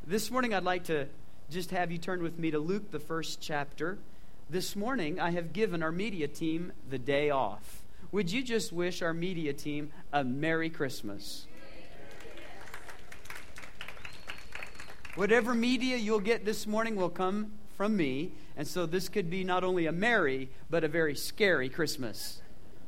This morning I'd like to just have you turn with me to Luke, the first chapter. This morning I have given our media team the day off. Would you just wish our media team a Merry Christmas? Whatever media you'll get this morning will come from me, and so this could be not only a merry, but a very scary Christmas.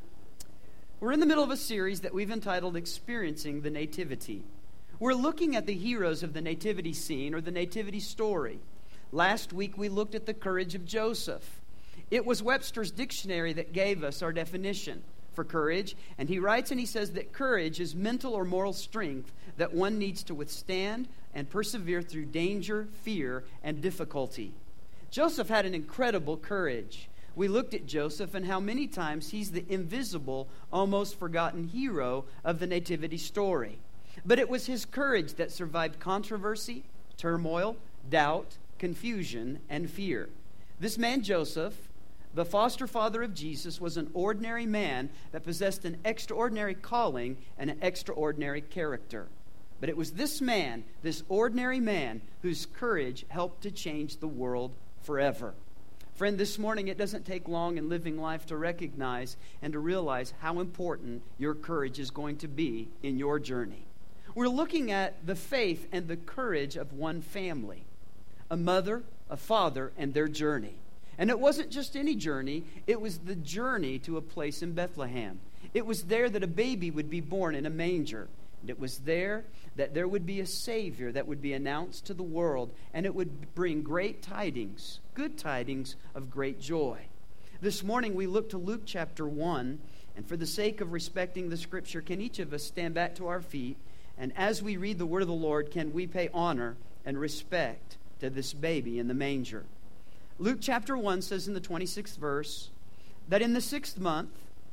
We're in the middle of a series that we've entitled Experiencing the Nativity. We're looking at the heroes of the nativity scene or the nativity story. Last week we looked at the courage of Joseph. It was Webster's dictionary that gave us our definition for courage, and he writes and he says that courage is mental or moral strength that one needs to withstand and persevere through danger, fear, and difficulty. Joseph had an incredible courage. We looked at Joseph and how many times he's the invisible, almost forgotten hero of the nativity story. But it was his courage that survived controversy, turmoil, doubt, confusion, and fear. This man, Joseph, the foster father of Jesus, was an ordinary man that possessed an extraordinary calling and an extraordinary character. But it was this man, this ordinary man, whose courage helped to change the world forever. Friend, this morning it doesn't take long in living life to recognize and to realize how important your courage is going to be in your journey. We're looking at the faith and the courage of one family, a mother, a father, and their journey. And it wasn't just any journey, it was the journey to a place in Bethlehem. It was there that a baby would be born in a manger. And it was there that there would be a Savior that would be announced to the world, and it would bring great tidings, good tidings of great joy. This morning we look to Luke chapter 1, and for the sake of respecting the Scripture, can each of us stand back to our feet? And as we read the word of the Lord, can we pay honor and respect to this baby in the manger? Luke chapter 1 says in the 26th verse, that in the 6th month,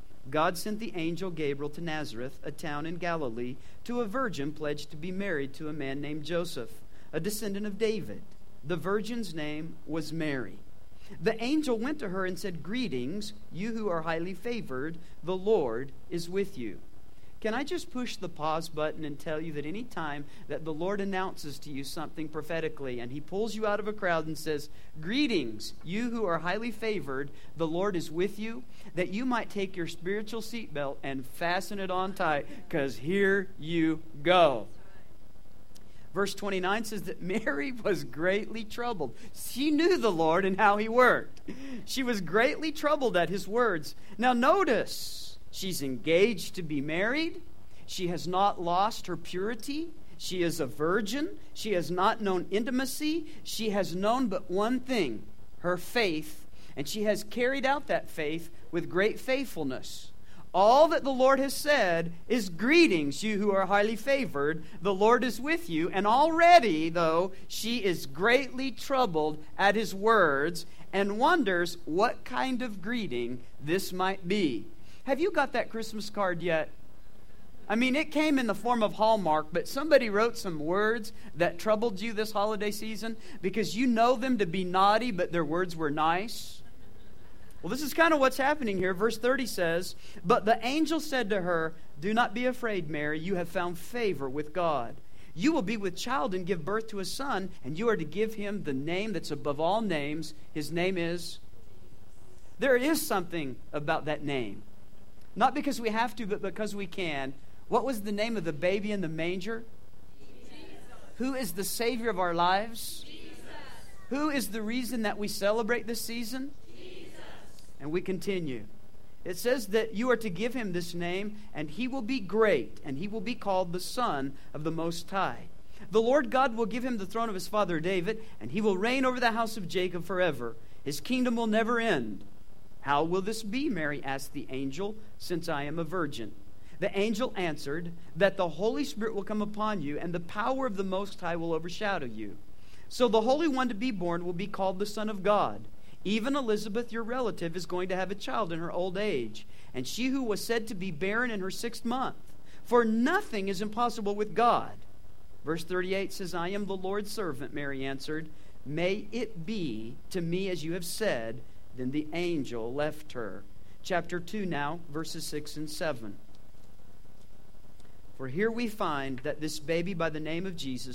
God sent the angel Gabriel to Nazareth, a town in Galilee, to a virgin pledged to be married to a man named Joseph, a descendant of David. The virgin's name was Mary. The angel went to her and said, "Greetings, you who are highly favored, the Lord is with you." Can I just push the pause button and tell you that any time that the Lord announces to you something prophetically and He pulls you out of a crowd and says, "Greetings, you who are highly favored, the Lord is with you," that you might take your spiritual seatbelt and fasten it on tight, because here you go. Verse 29 says that Mary was greatly troubled. She knew the Lord and how He worked. She was greatly troubled at His words. Now notice, she's engaged to be married. She has not lost her purity. She is a virgin. She has not known intimacy. She has known but one thing, her faith. And she has carried out that faith with great faithfulness. All that the Lord has said is, "Greetings, you who are highly favored. The Lord is with you." And already, though, she is greatly troubled at His words and wonders what kind of greeting this might be. Have you got that Christmas card yet? I mean, it came in the form of Hallmark, but somebody wrote some words that troubled you this holiday season because you know them to be naughty, but their words were nice. Well, this is kind of what's happening here. Verse 30 says, "But the angel said to her, 'Do not be afraid, Mary. You have found favor with God. You will be with child and give birth to a son, and you are to give him the name that's above all names. His name is..." There is something about that name. Not because we have to, but because we can. What was the name of the baby in the manger? Jesus. Who is the Savior of our lives? Jesus. Who is the reason that we celebrate this season? Jesus. And we continue. It says that you are to give him this name, and he will be great, and he will be called the Son of the Most High. The Lord God will give him the throne of his father David, and he will reign over the house of Jacob forever. His kingdom will never end. "How will this be?" Mary asked the angel, "since I am a virgin?" The angel answered, "That the Holy Spirit will come upon you, and the power of the Most High will overshadow you. So the Holy One to be born will be called the Son of God. Even Elizabeth, your relative, is going to have a child in her old age, and she who was said to be barren in her 6th month. For nothing is impossible with God." Verse 38 says, "I am the Lord's servant," Mary answered. "May it be to me as you have said." Then the angel left her. Chapter 2 now, verses 6 and 7. For here we find that this baby by the name of Jesus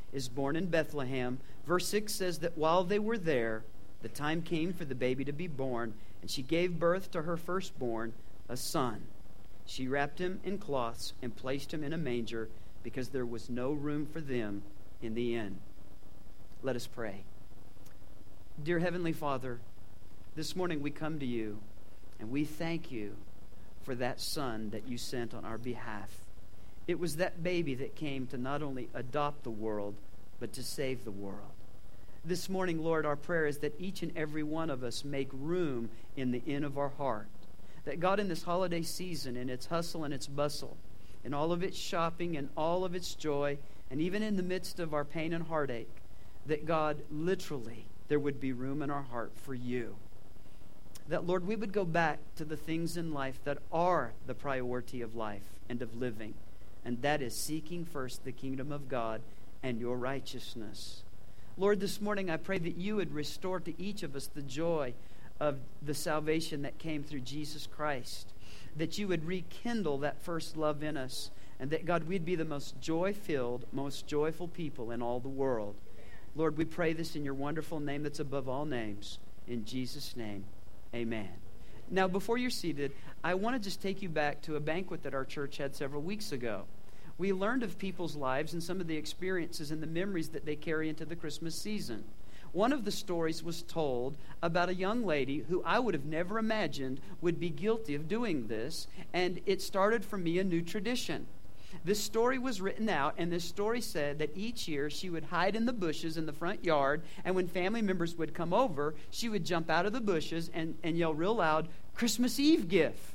is born in Bethlehem. Verse 6 says that while they were there, the time came for the baby to be born, and she gave birth to her firstborn, a son. She wrapped him in cloths and placed him in a manger because there was no room for them in the inn. Let us pray. Dear Heavenly Father, this morning we come to you and we thank you for that son that you sent on our behalf. It was that baby that came to not only adopt the world, but to save the world. This morning, Lord, our prayer is that each and every one of us make room in the inn of our heart. That God, in this holiday season, in its hustle and its bustle, in all of its shopping and all of its joy, and even in the midst of our pain and heartache, that God, literally, there would be room in our heart for you. That, Lord, we would go back to the things in life that are the priority of life and of living, and that is seeking first the kingdom of God and your righteousness. Lord, this morning I pray that you would restore to each of us the joy of the salvation that came through Jesus Christ, that you would rekindle that first love in us, and that, God, we'd be the most joy-filled, most joyful people in all the world. Lord, we pray this in your wonderful name that's above all names. In Jesus' name, amen. Now, before you're seated, I want to just take you back to a banquet that our church had several weeks ago. We learned of people's lives and some of the experiences and the memories that they carry into the Christmas season. One of the stories was told about a young lady who I would have never imagined would be guilty of doing this, and it started for me a new tradition. This story was written out, and this story said that each year she would hide in the bushes in the front yard, and when family members would come over, she would jump out of the bushes and yell real loud, "Christmas Eve gift."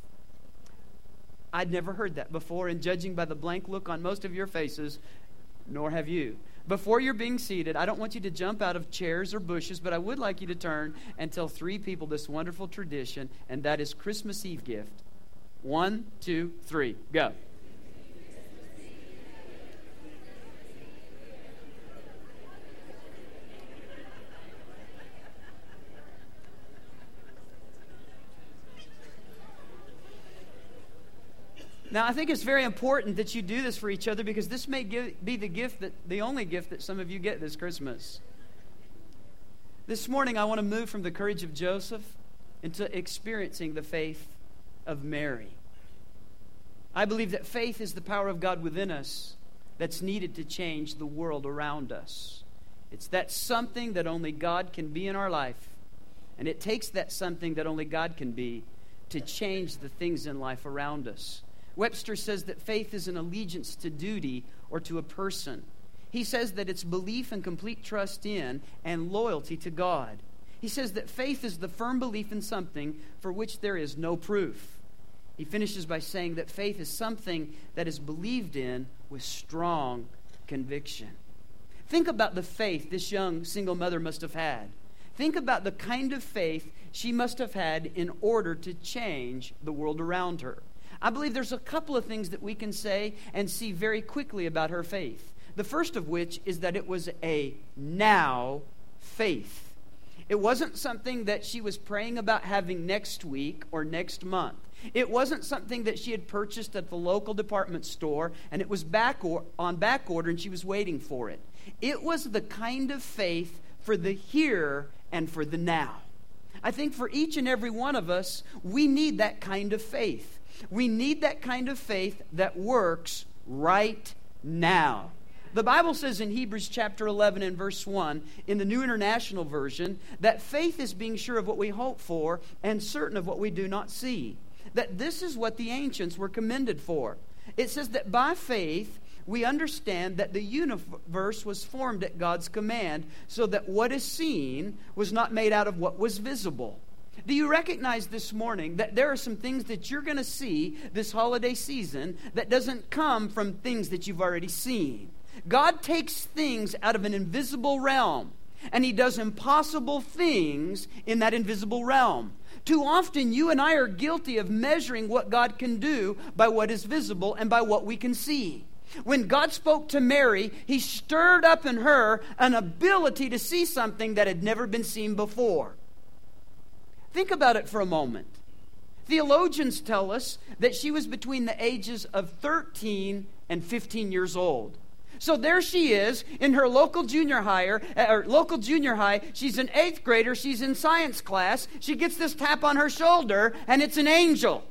I'd never heard that before, and judging by the blank look on most of your faces, nor have you. Before you're being seated, I don't want you to jump out of chairs or bushes, but I would like you to turn and tell three people this wonderful tradition, and that is Christmas Eve gift. 1, 2, 3, go. Now, I think it's very important that you do this for each other because this may be the only gift that some of you get this Christmas. This morning, I want to move from the courage of Joseph into experiencing the faith of Mary. I believe that faith is the power of God within us that's needed to change the world around us. It's that something that only God can be in our life. And it takes that something that only God can be to change the things in life around us. Webster says that faith is an allegiance to duty or to a person. He says that it's belief and complete trust in and loyalty to God. He says that faith is the firm belief in something for which there is no proof. He finishes by saying that faith is something that is believed in with strong conviction. Think about the faith this young single mother must have had. Think about the kind of faith she must have had in order to change the world around her. I believe there's a couple of things that we can say and see very quickly about her faith. The first of which is that it was a now faith. It wasn't something that she was praying about having next week or next month. It wasn't something that she had purchased at the local department store and it was on back order and she was waiting for it. It was the kind of faith for the here and for the now. I think for each and every one of us, we need that kind of faith. We need that kind of faith that works right now. The Bible says in Hebrews chapter 11 and verse 1 in the New International Version that faith is being sure of what we hope for and certain of what we do not see. That this is what the ancients were commended for. It says that by faith we understand that the universe was formed at God's command so that what is seen was not made out of what was visible. Do you recognize this morning that there are some things that you're going to see this holiday season that doesn't come from things that you've already seen? God takes things out of an invisible realm, and He does impossible things in that invisible realm. Too often, you and I are guilty of measuring what God can do by what is visible and by what we can see. When God spoke to Mary, He stirred up in her an ability to see something that had never been seen before. Think about it for a moment. Theologians tell us that she was between the ages of 13 and 15 years old. So there she is in her local junior high. She's an 8th grader. She's in science class. She gets this tap on her shoulder, and it's an angel.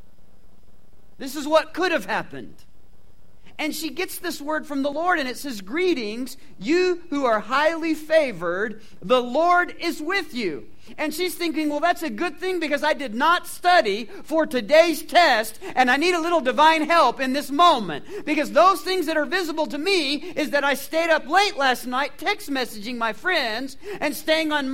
This is what could have happened. And she gets this word from the Lord, and it says, "Greetings, you who are highly favored. The Lord is with you." And she's thinking, well, that's a good thing because I did not study for today's test, and I need a little divine help in this moment. Because those things that are visible to me is that I stayed up late last night text messaging my friends and staying on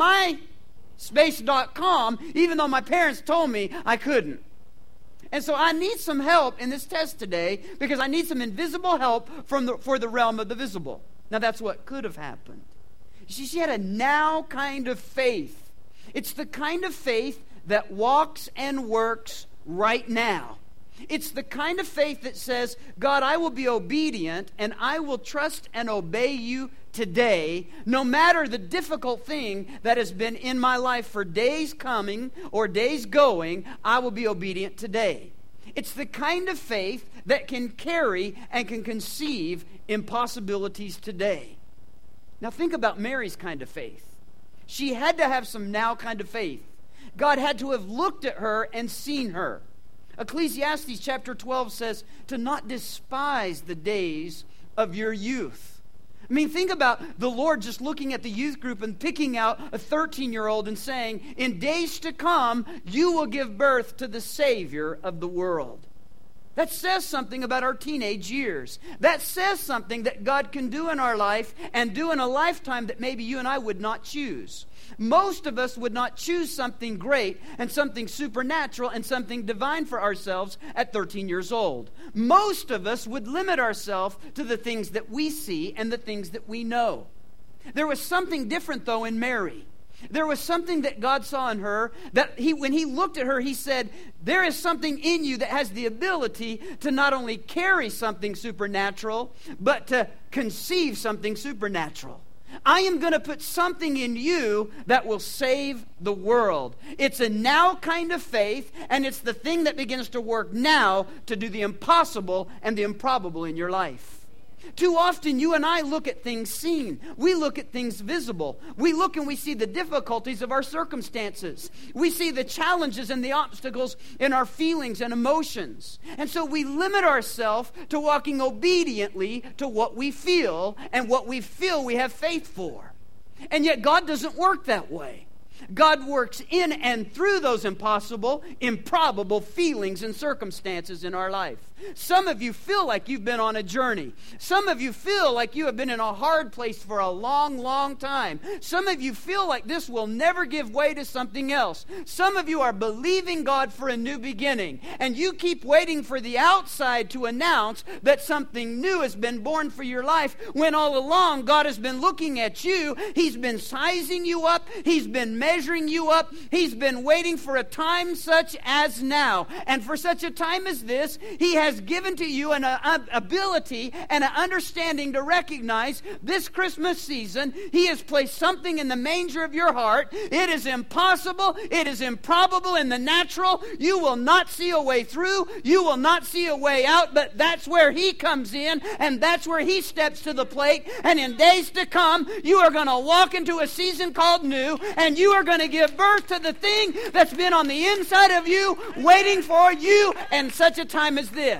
MySpace.com, even though my parents told me I couldn't. And so I need some help in this test today because I need some invisible help for the realm of the visible. Now that's what could have happened. She had a now kind of faith. It's the kind of faith that walks and works right now. It's the kind of faith that says, God, I will be obedient and I will trust and obey you today, no matter the difficult thing that has been in my life for days coming or days going, I will be obedient today. It's the kind of faith that can carry and can conceive impossibilities today. Now think about Mary's kind of faith. She had to have some now kind of faith. God had to have looked at her and seen her. Ecclesiastes chapter 12 says to not despise the days of your youth. I mean, think about the Lord just looking at the youth group and picking out a 13-year-old and saying, in days to come, you will give birth to the Savior of the world. That says something about our teenage years. That says something that God can do in our life and do in a lifetime that maybe you and I would not choose. Most of us would not choose something great and something supernatural and something divine for ourselves at 13 years old. Most of us would limit ourselves to the things that we see and the things that we know. There was something different, though, in Mary. There was something that God saw in her that when he looked at her, he said, there is something in you that has the ability to not only carry something supernatural, but to conceive something supernatural. I am going to put something in you that will save the world. It's a now kind of faith, and it's the thing that begins to work now to do the impossible and the improbable in your life. Too often you and I look at things seen. We look at things visible. We look and we see the difficulties of our circumstances. We see the challenges and the obstacles in our feelings and emotions. And so we limit ourselves to walking obediently to what we feel, and what we feel we have faith for. And yet God doesn't work that way. God works in and through those impossible, improbable feelings and circumstances in our life. Some of you feel like you've been on a journey. Some of you feel like you have been in a hard place for a long, long time. Some of you feel like this will never give way to something else. Some of you are believing God for a new beginning, and you keep waiting for the outside to announce that something new has been born for your life, when all along God has been looking at you. He's been sizing you up. He's been measuring you up. He's been waiting for a time such as now. And for such a time as this, He has given to you an ability and an understanding to recognize this Christmas season. He has placed something in the manger of your heart. It is impossible. It is improbable in the natural. You will not see a way through. You will not see a way out, but that's where He comes in, and that's where He steps to the plate. And in days to come, you are going to walk into a season called new, and you are going to give birth to the thing that's been on the inside of you, waiting for you in such a time as this.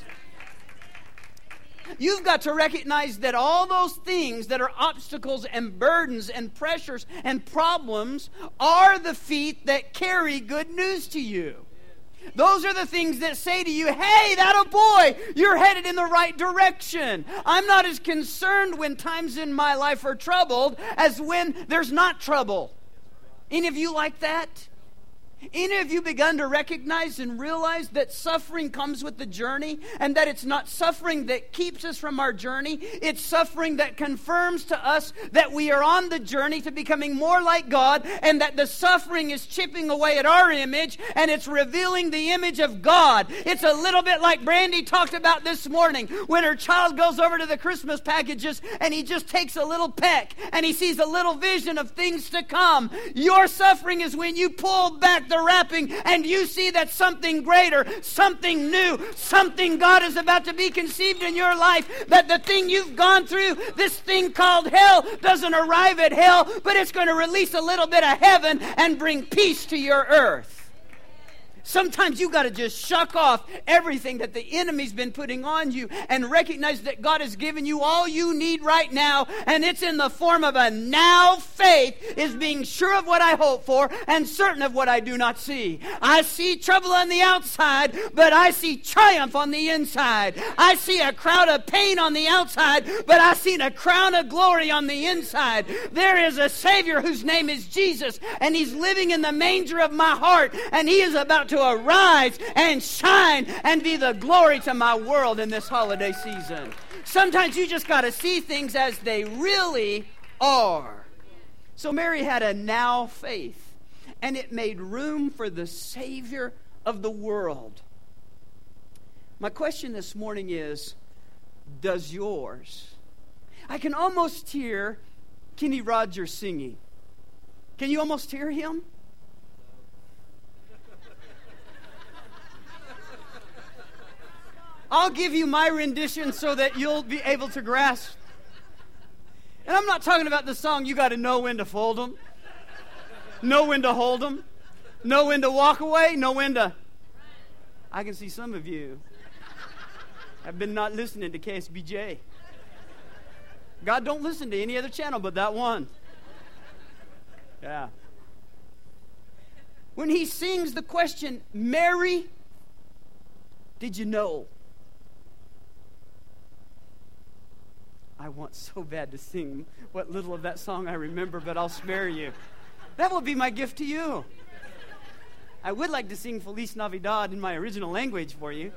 You've got to recognize that all those things that are obstacles and burdens and pressures and problems are the feet that carry good news to you. Those are the things that say to you, hey, that a boy, you're headed in the right direction. I'm not as concerned when times in my life are troubled as when there's not trouble. Any of you like that? Any of you begun to recognize and realize that suffering comes with the journey, and that it's not suffering that keeps us from our journey? It's suffering that confirms to us that we are on the journey to becoming more like God, and that the suffering is chipping away at our image, and it's revealing the image of God. It's a little bit like Brandy talked about this morning, when her child goes over to the Christmas packages and he just takes a little peck and he sees a little vision of things to come. Your suffering is when you pull back the the wrapping and you see that something greater, something new, something God is about to be conceived in your life, that the thing you've gone through, this thing called hell, doesn't arrive at hell, but it's going to release a little bit of heaven and bring peace to your earth. Sometimes you got to just shuck off everything that the enemy's been putting on you and recognize that God has given you all you need right now, and it's in the form of a now faith is being sure of what I hope for and certain of what I do not see. I see trouble on the outside, but I see triumph on the inside. I see a crowd of pain on the outside, but I see a crown of glory on the inside. There is a Savior whose name is Jesus, and He's living in the manger of my heart, and He is about to arise and shine and be the glory to my world in this holiday season. Sometimes you just got to see things as they really are. So Mary had a now faith, and it made room for the Savior of the world. My question this morning is, does yours? I can almost hear Kenny Rogers singing. Can you almost hear him? I'll give you my rendition so that you'll be able to grasp. And I'm not talking about the song, you got to know when to fold them, know when to hold them, know when to walk away, know when to... I can see some of you have been not listening to KSBJ. God don't listen to any other channel but that one. Yeah. When he sings the question, Mary, did you know? I want so bad to sing what little of that song I remember, but I'll spare you. That will be my gift to you. I would like to sing Feliz Navidad in my original language for you.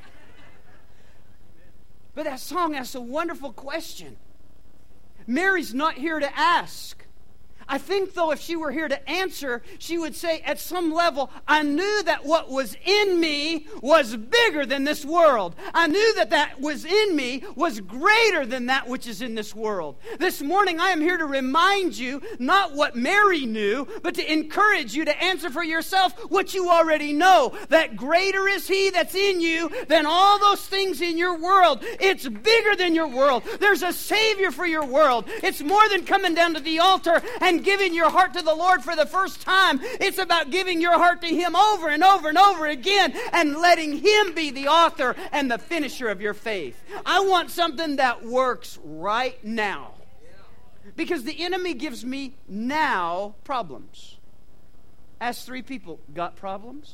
But that song asks a wonderful question. Mary's not here to ask. I think, though, if she were here to answer, she would say, at some level, I knew that what was in me was bigger than this world. I knew that that was in me was greater than that which is in this world. This morning, I am here to remind you, not what Mary knew, but to encourage you to answer for yourself what you already know, that greater is He that's in you than all those things in your world. It's bigger than your world. There's a Savior for your world. It's more than coming down to the altar and giving your heart to the Lord for the first time. It's about giving your heart to Him over and over and over again and letting Him be the author and the finisher of your faith. I want something that works right now, because the enemy gives me now problems. Ask 3 people, got problems?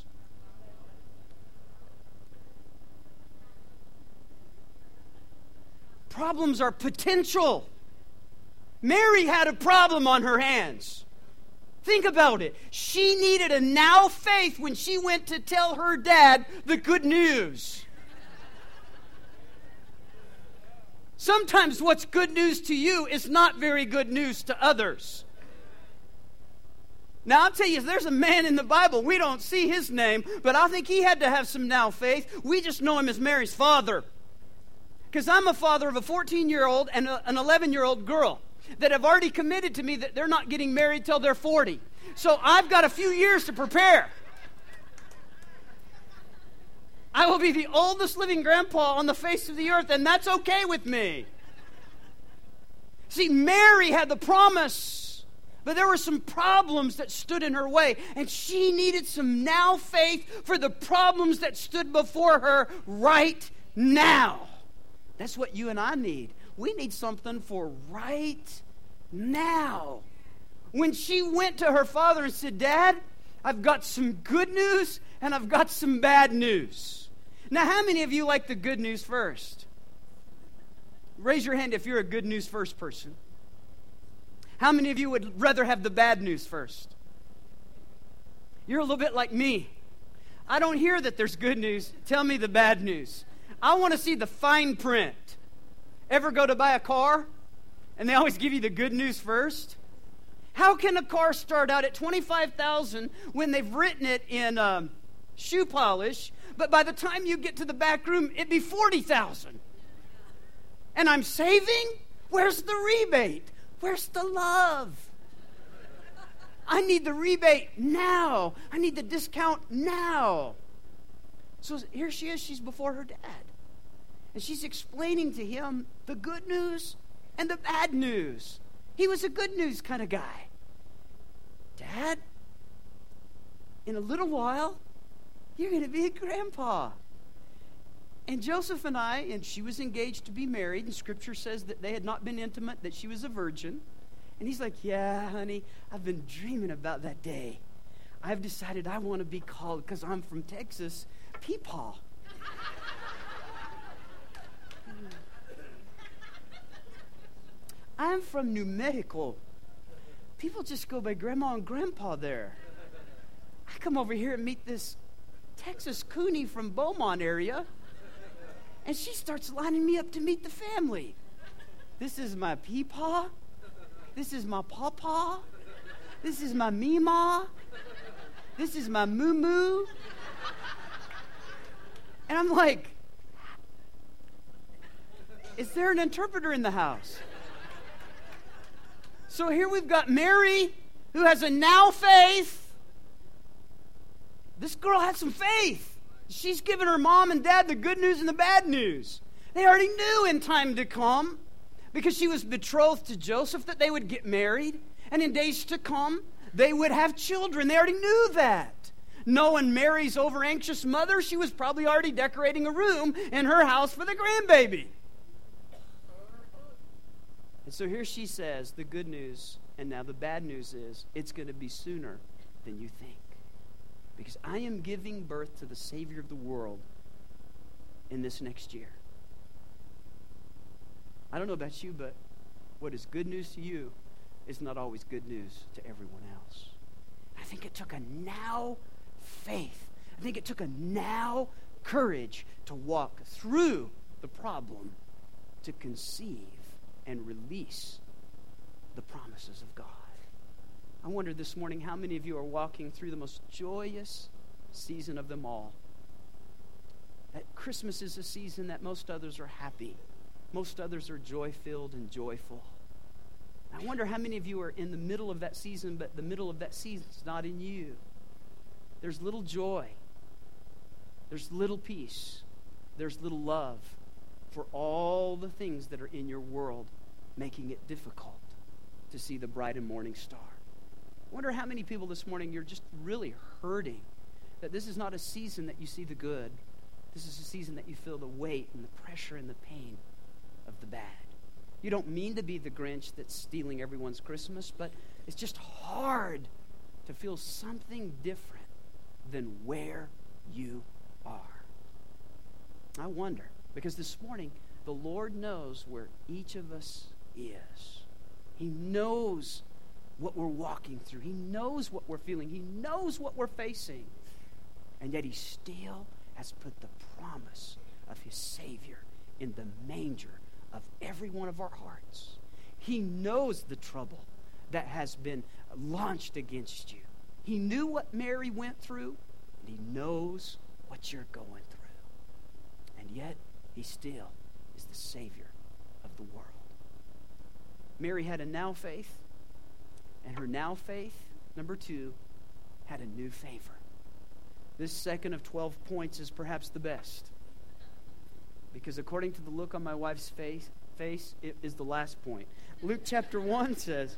Problems are potential. Mary had a problem on her hands. Think about it. She needed a now faith when she went to tell her dad the good news. Sometimes what's good news to you is not very good news to others. Now, I'll tell you, there's a man in the Bible, we don't see his name, but I think he had to have some now faith. We just know him as Mary's father. Because I'm a father of a 14-year-old and an 11-year-old girl that have already committed to me that they're not getting married till they're 40. So I've got a few years to prepare. I will be the oldest living grandpa on the face of the earth, and that's okay with me. See, Mary had the promise, but there were some problems that stood in her way, and she needed some now faith for the problems that stood before her right now. That's what you and I need. We need something for right now. When she went to her father and said, Dad, I've got some good news and I've got some bad news. Now, how many of you like the good news first? Raise your hand if you're a good news first person. How many of you would rather have the bad news first? You're a little bit like me. I don't hear that there's good news. Tell me the bad news. I want to see the fine print. Ever go to buy a car and they always give you the good news first? How can a car start out at $25,000 when they've written it in shoe polish, but by the time you get to the back room, it'd be $40,000? And I'm saving? Where's the rebate? Where's the love? I need the rebate now. I need the discount now. So here she is. She's before her dad. And she's explaining to him the good news and the bad news. He was a good news kind of guy. Dad, in a little while, you're going to be a grandpa. And Joseph and she was engaged to be married, and Scripture says that they had not been intimate, that she was a virgin. And he's like, yeah, honey, I've been dreaming about that day. I've decided I want to be called, because I'm from Texas, Peepaw. I'm from New Mexico. People just go by Grandma and Grandpa there. I come over here and meet this Texas Cooney from Beaumont area, and she starts lining me up to meet the family. This is my Peepaw. This is my Pawpaw. This is my Meemaw. This is my Moo-Moo. And I'm like, is there an interpreter in the house? So here we've got Mary, who has a now faith. This girl had some faith. She's given her mom and dad the good news and the bad news. They already knew in time to come, because she was betrothed to Joseph, that they would get married. And in days to come, they would have children. They already knew that. Knowing Mary's over-anxious mother, she was probably already decorating a room in her house for the grandbaby. And so here she says the good news, and now the bad news is it's going to be sooner than you think. Because I am giving birth to the Savior of the world in this next year. I don't know about you, but what is good news to you is not always good news to everyone else. I think it took a now faith. I think it took a now courage to walk through the problem to conceive and release the promises of God. I wonder this morning how many of you are walking through the most joyous season of them all. That Christmas is a season that most others are happy. Most others are joy-filled and joyful. I wonder how many of you are in the middle of that season, but the middle of that season is not in you. There's little joy. There's little peace. There's little love for all the things that are in your world, making it difficult to see the bright and morning star. I wonder how many people this morning, you're just really hurting that this is not a season that you see the good. This is a season that you feel the weight and the pressure and the pain of the bad. You don't mean to be the Grinch that's stealing everyone's Christmas, but it's just hard to feel something different than where you are. I wonder, because this morning, the Lord knows where each of us is. He knows what we're walking through. He knows what we're feeling. He knows what we're facing. And yet He still has put the promise of His Savior in the manger of every one of our hearts. He knows the trouble that has been launched against you. He knew what Mary went through, and He knows what you're going through. And yet, He still is the Savior of the world. Mary had a now faith, and her now faith, number 2, had a new favor. This second of 12 points is perhaps the best, because according to the look on my wife's face, it is the last point. Luke chapter 1 says,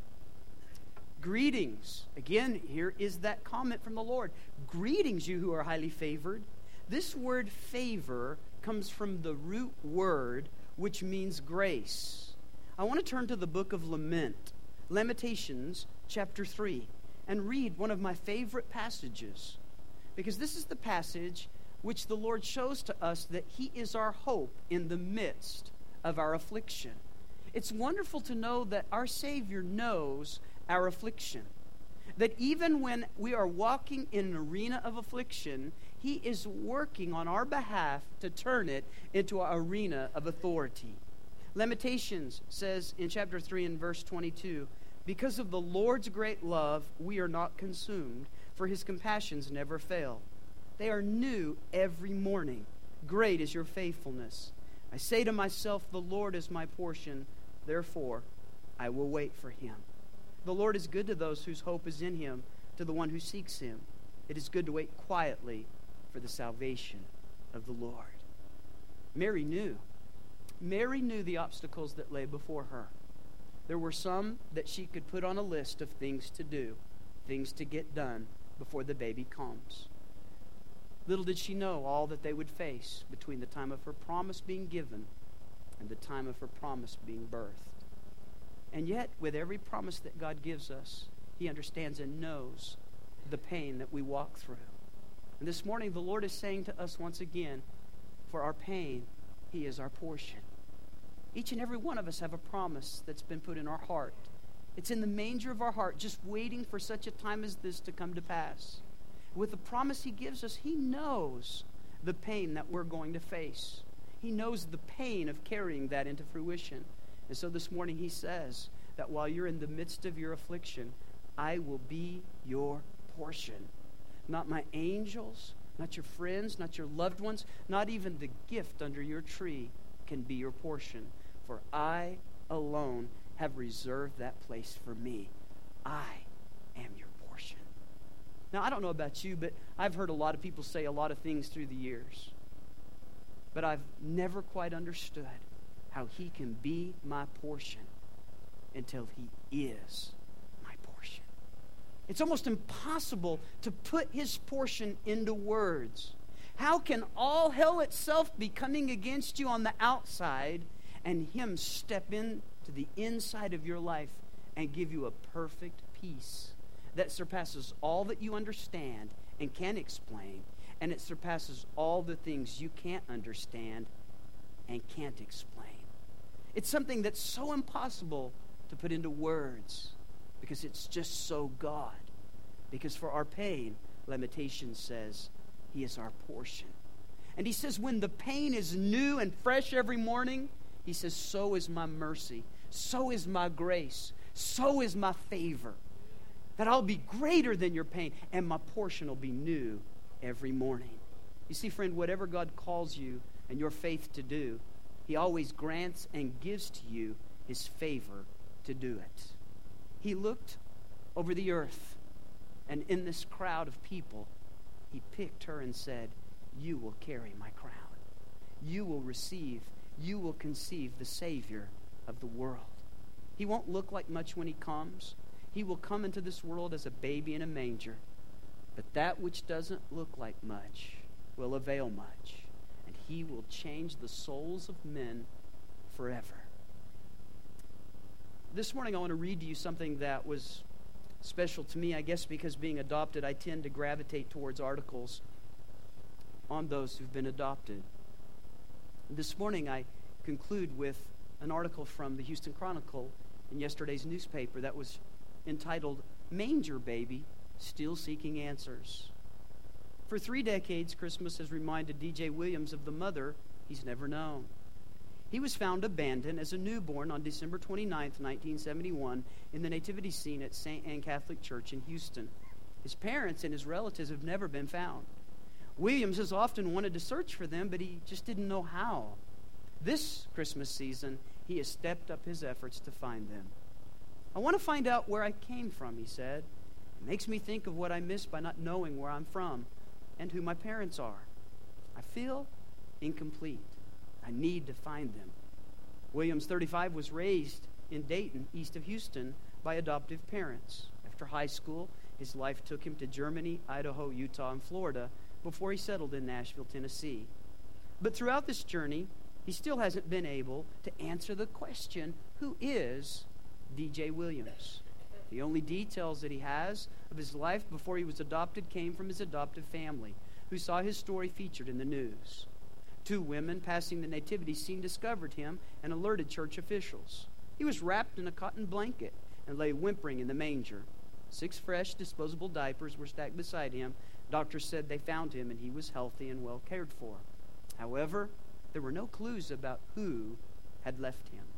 greetings. Again, here is that comment from the Lord. Greetings, you who are highly favored. This word favor comes from the root word, which means grace. I want to turn to the book of Lamentations chapter 3, and read one of my favorite passages, because this is the passage which the Lord shows to us that He is our hope in the midst of our affliction. It's wonderful to know that our Savior knows our affliction, that even when we are walking in an arena of affliction, He is working on our behalf to turn it into an arena of authority. Lamentations says in chapter 3 and verse 22, because of the Lord's great love, we are not consumed, for His compassions never fail. They are new every morning. Great is your faithfulness. I say to myself, the Lord is my portion, therefore I will wait for Him. The Lord is good to those whose hope is in him, to the one who seeks him. It is good to wait quietly for the salvation of the Lord. Mary knew. Mary knew the obstacles that lay before her. There were some that she could put on a list of things to do, things to get done before the baby comes. Little did she know all that they would face between the time of her promise being given and the time of her promise being birthed. And yet, with every promise that God gives us, he understands and knows the pain that we walk through. And this morning, the Lord is saying to us once again, for our pain, he is our portion. Each and every one of us have a promise that's been put in our heart. It's in the manger of our heart, just waiting for such a time as this to come to pass. With the promise he gives us, he knows the pain that we're going to face. He knows the pain of carrying that into fruition. And so this morning he says that while you're in the midst of your affliction, I will be your portion. Not my angels, not your friends, not your loved ones, not even the gift under your tree can be your portion. For I alone have reserved that place for me. I am your portion. Now, I don't know about you, but I've heard a lot of people say a lot of things through the years. But I've never quite understood how he can be my portion until he is my portion. It's almost impossible to put his portion into words. How can all hell itself be coming against you on the outside and him step into the inside of your life and give you a perfect peace that surpasses all that you understand and can explain, and it surpasses all the things you can't understand and can't explain? It's something that's so impossible to put into words because it's just so God. Because for our pain, Lamentations says, he is our portion. And he says when the pain is new and fresh every morning, he says, so is my mercy, so is my grace, so is my favor. That I'll be greater than your pain, and my portion will be new every morning. You see, friend, whatever God calls you and your faith to do, he always grants and gives to you his favor to do it. He looked over the earth, and in this crowd of people, he picked her and said, you will carry my crown. You will receive, you will conceive the Savior of the world. He won't look like much when he comes. He will come into this world as a baby in a manger. But that which doesn't look like much will avail much. And he will change the souls of men forever. This morning I want to read to you something that was special to me, I guess because being adopted, I tend to gravitate towards articles on those who've been adopted. This morning I conclude with an article from the Houston Chronicle in yesterday's newspaper that was entitled, Manger Baby, Still Seeking Answers. For 3 decades, Christmas has reminded D.J. Williams of the mother he's never known. He was found abandoned as a newborn on December 29, 1971, in the nativity scene at St. Anne Catholic Church in Houston. His parents and his relatives have never been found. Williams has often wanted to search for them, but he just didn't know how. This Christmas season, he has stepped up his efforts to find them. I want to find out where I came from, he said. It makes me think of what I miss by not knowing where I'm from and who my parents are. I feel incomplete. I need to find them. Williams, 35, was raised in Dayton, east of Houston, by adoptive parents. After high school, his life took him to Germany, Idaho, Utah, and Florida before he settled in Nashville, Tennessee. But throughout this journey, he still hasn't been able to answer the question, who is D.J. Williams? The only details that he has of his life before he was adopted came from his adoptive family, who saw his story featured in the news. 2 women passing the nativity scene discovered him and alerted church officials. He was wrapped in a cotton blanket and lay whimpering in the manger. 6 fresh disposable diapers were stacked beside him. Doctors said they found him and he was healthy and well cared for. However, there were no clues about who had left him.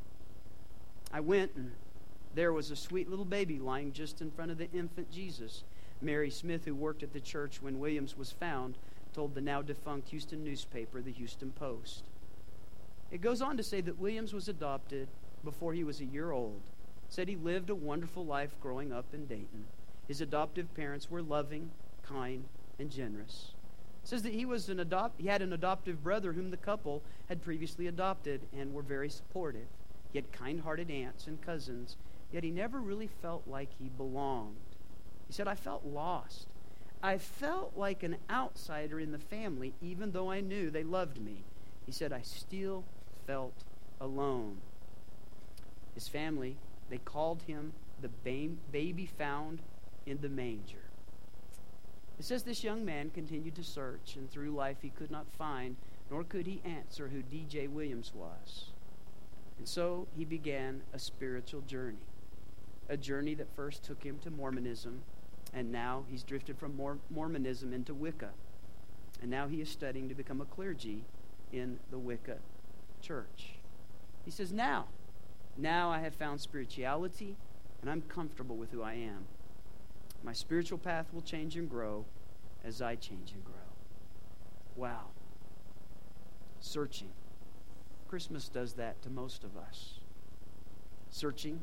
I went, and there was a sweet little baby lying just in front of the infant Jesus. Mary Smith, who worked at the church when Williams was found, told the now-defunct Houston newspaper, the Houston Post. It goes on to say that Williams was adopted before he was a year old, said he lived a wonderful life growing up in Dayton. His adoptive parents were loving, kind, and generous. It says that he had an adoptive brother whom the couple had previously adopted and were very supportive. He had kind-hearted aunts and cousins, yet he never really felt like he belonged. He said, I felt lost. I felt like an outsider in the family, even though I knew they loved me. He said, I still felt alone. His family, they called him the baby found in the manger. It says this young man continued to search, and through life he could not find, nor could he answer who D.J. Williams was. And so he began a spiritual journey, a journey that first took him to Mormonism, and now he's drifted from Mormonism into Wicca. And now he is studying to become a clergy in the Wicca church. He says, now I have found spirituality, and I'm comfortable with who I am. My spiritual path will change and grow as I change and grow. Wow. Searching. Christmas does that to most of us. Searching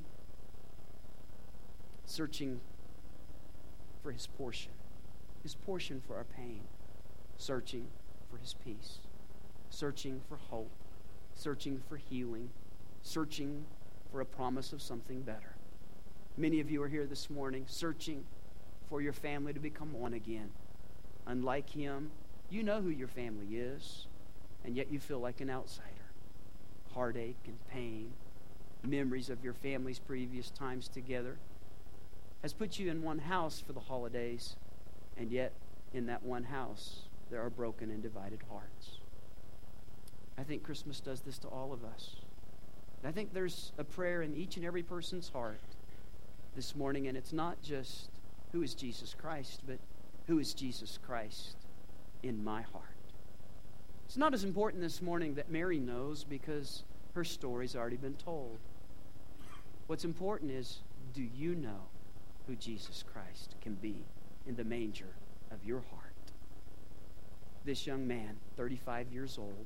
for his portion for our pain, searching for his peace, searching for hope, searching for healing, searching for a promise of something better. Many of you are here this morning searching for your family to become one again. Unlike him, you know who your family is, and yet you feel like an outsider. Heartache and pain, memories of your family's previous times together has put you in one house for the holidays, and yet in that one house there are broken and divided hearts. I think Christmas does this to all of us. And I think there's a prayer in each and every person's heart this morning, and it's not just who is Jesus Christ, but who is Jesus Christ in my heart. It's not as important this morning that Mary knows because her story's already been told. What's important is, do you know who Jesus Christ can be in the manger of your heart? This young man, 35 years old,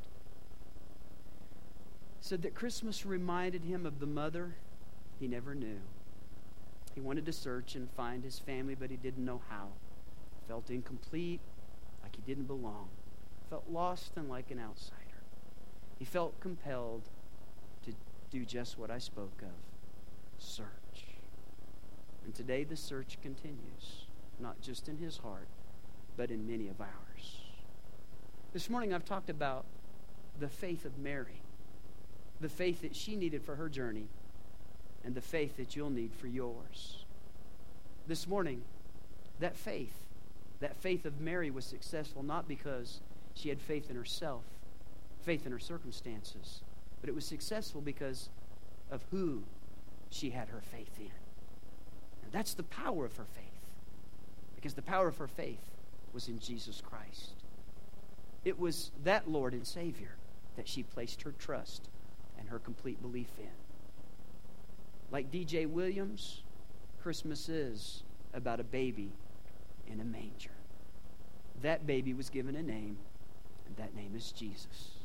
said that Christmas reminded him of the mother he never knew. He wanted to search and find his family, but he didn't know how. Felt incomplete, like he didn't belong. Felt lost and like an outsider. He felt compelled to do just what I spoke of. Search. And today the search continues, not just in his heart, but in many of ours. This morning I've talked about the faith of Mary, the faith that she needed for her journey, and the faith that you'll need for yours. This morning, that faith of Mary was successful not because she had faith in herself, faith in her circumstances, but it was successful because of who she had her faith in. And that's the power of her faith, because the power of her faith was in Jesus Christ. It was that Lord and Savior that she placed her trust and her complete belief in. Like D.J. Williams, Christmas is about a baby in a manger. That baby was given a name, and that name is Jesus.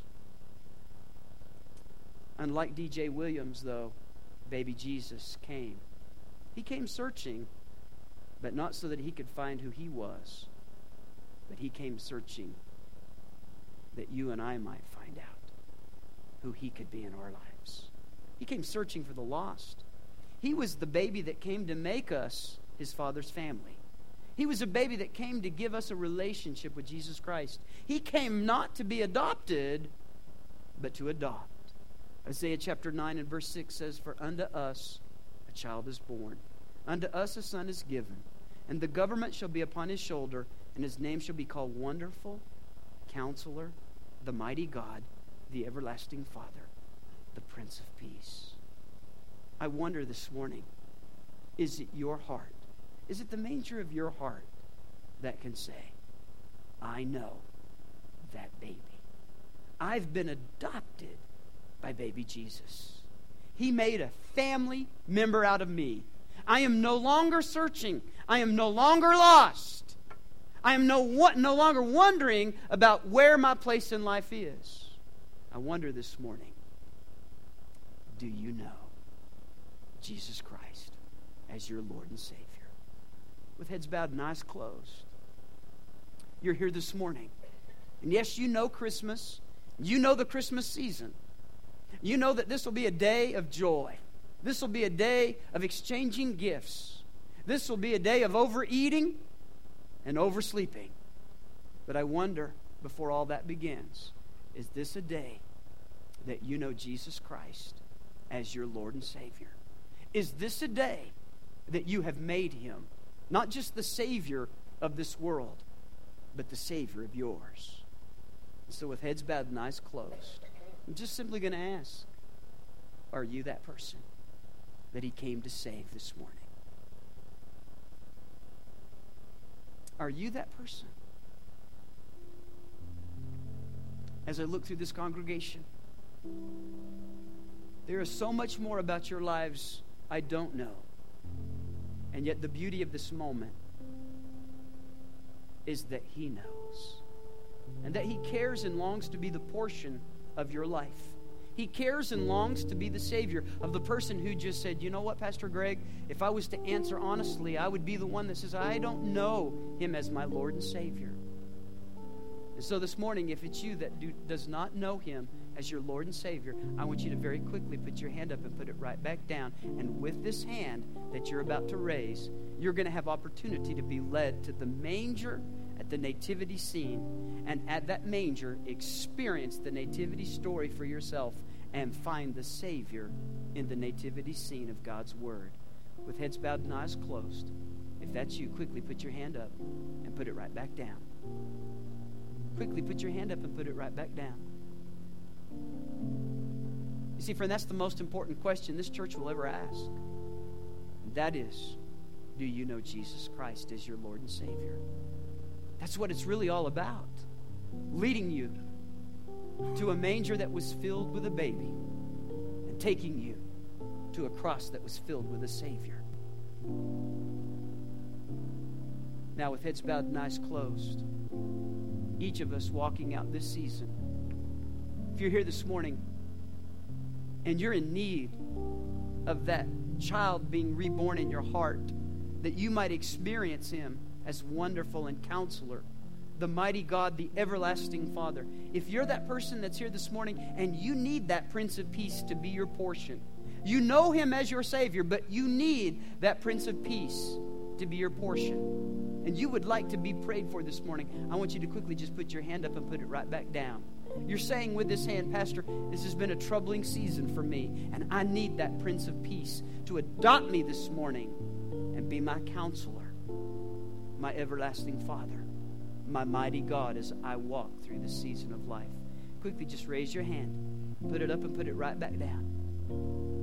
Unlike D.J. Williams, though, baby Jesus came. He came searching, but not so that he could find who he was, but he came searching that you and I might find out who he could be in our lives. He came searching for the lost. He was the baby that came to make us his Father's family. He was a baby that came to give us a relationship with Jesus Christ. He came not to be adopted, but to adopt. Isaiah chapter 9 and verse 6 says, For unto us a child is born, unto us a son is given, and the government shall be upon his shoulder, and his name shall be called Wonderful, Counselor, the Mighty God, the Everlasting Father, the Prince of Peace. I wonder this morning, is it your heart? Is it the manger of your heart that can say, I know that baby. I've been adopted by baby Jesus. He made a family member out of me. I am no longer searching. I am no longer lost. I am no longer wondering about where my place in life is. I wonder this morning, do you know Jesus Christ as your Lord and Savior. With heads bowed and eyes closed. You're here this morning. And yes, you know Christmas. You know the Christmas season. You know that this will be a day of joy. This will be a day of exchanging gifts. This will be a day of overeating and oversleeping. But I wonder, before all that begins, is this a day that you know Jesus Christ as your Lord and Savior? Is this a day that you have made Him not just the Savior of this world, but the Savior of yours? And so with heads bowed and eyes closed, I'm just simply going to ask, are you that person that He came to save this morning? Are you that person? As I look through this congregation, there is so much more about your lives I don't know. And yet the beauty of this moment is that He knows. And that He cares and longs to be the portion of your life. He cares and longs to be the Savior of the person who just said, you know what, Pastor Greg, if I was to answer honestly, I would be the one that says, I don't know Him as my Lord and Savior. And so this morning, if it's you that does not know Him as your Lord and Savior, I want you to very quickly put your hand up and put it right back down. And with this hand that you're about to raise, you're going to have opportunity to be led to the manger at the nativity scene, and at that manger experience the nativity story for yourself and find the Savior in the nativity scene of God's Word. With heads bowed and eyes closed, if that's you, quickly put your hand up and put it right back down. Quickly put your hand up and put it right back down. You see, friend, that's the most important question this church will ever ask. That is, do you know Jesus Christ as your Lord and Savior? That's what it's really all about. Leading you to a manger that was filled with a baby and taking you to a cross that was filled with a Savior. Now, with heads bowed and eyes closed, each of us walking out this season, if you're here this morning and you're in need of that child being reborn in your heart, that you might experience Him as wonderful and counselor, the mighty God, the everlasting Father. If you're that person that's here this morning and you need that Prince of Peace to be your portion, you know Him as your Savior, but you need that Prince of Peace to be your portion, and you would like to be prayed for this morning, I want you to quickly just put your hand up and put it right back down. You're saying with this hand, Pastor, this has been a troubling season for me, and I need that Prince of Peace to adopt me this morning and be my counselor, my everlasting Father, my mighty God as I walk through this season of life. Quickly just raise your hand, put it up and put it right back down.